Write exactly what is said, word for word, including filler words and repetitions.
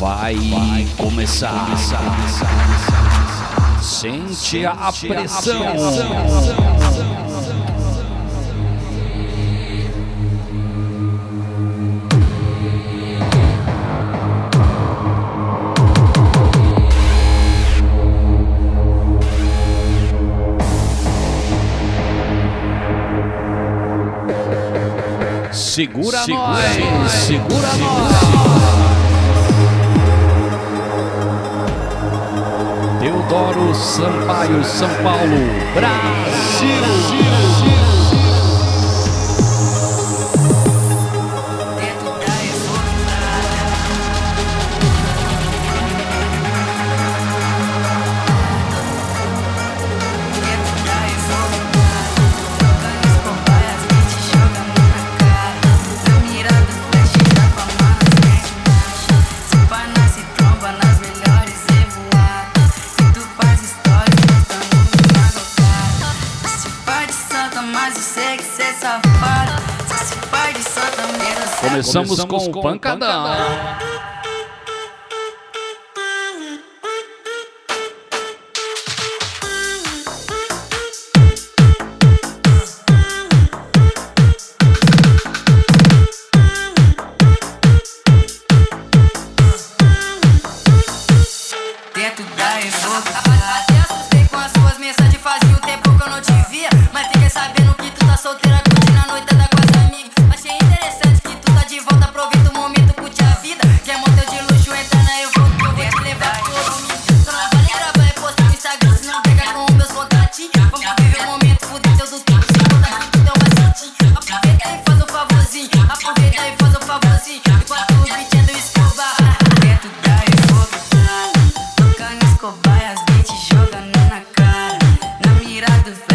Vai, vai começar. começar. Sente, Sente a pressão. A pressão. Segura, segura nós, segura nós. Teodoro Sampaio, São Paulo, Brasil. Brasil. Começamos, Começamos com, com o pancadão. pancadão. Dentro da evoca. Até assustei com as suas mensagens, fazia o tempo que eu não te via. Mas fiquei sabendo que tu tá solteira, curtindo a noite da com as amigas. Achei interessante que tu tá de volta, aproveita o momento, curte a vida. Quer motel de luxo, entra na evoca, eu vou te levar pro domingo. Só não vale gravar e postar no Instagram, se não pegar com os meus contatinhos. Vamos viver o momento, fuder teu do tempo, se botar aqui tu é um macetinho. Aproveita e faz um favorzinho, aproveita e faz um favorzinho. Enquanto o beat é do Escobar. Dentro da evoca, tocando Escobar, as beats jogando na cara. Na mira do